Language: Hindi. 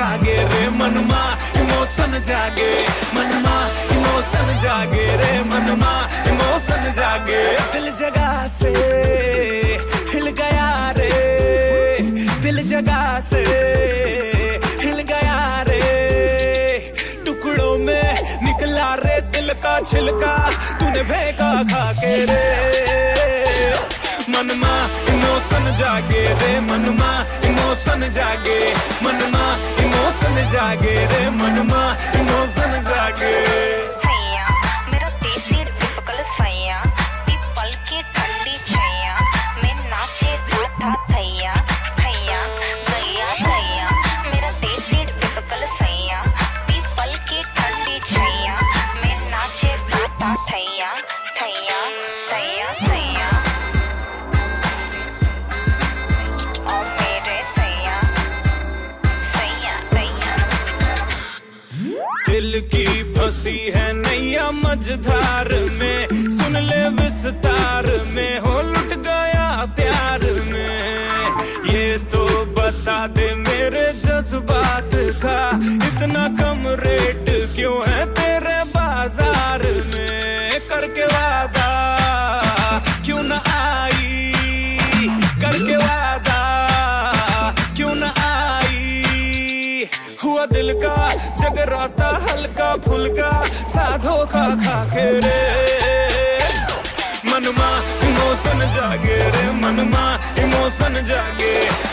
जागे रे मनमा इमोशन जागे मनमा इमोशन जागे रे मनमा इमोशन जागे दिल जगह से हिल गया रे दिल जगह से हिल गया रे टुकड़ों में निकला रे दिल का छिलका तूने फेंका खा के रे मनमा इमोशन जागे रे मनमा इमोशन जागे मनमा इमोशन जागे रे मनमा इमोशन जागे सैया मेरा देसी टिपिकल सैया पीपल की ठंडी छैया मैं नाचे था थैया थैया गैया थैया मेरा देसी टिपिकल सैया पीपल की ठंडी छैया मैं नाचे था थैया थैया सैया सैया दिल की फंसी है नैया मझधार में सुन ले विस्तार में हो लुट गया प्यार में ये तो बता दे मेरे जज्बात का इतना कम रेट क्यों है तेरे बाजार में करके वादा क्यों न आई करके वादा क्यों न आई हुआ दिल का जगराता हल्का फुल्का साधो खा के रे मनमा इमोशन जागे रे मनमा इमोशन जागे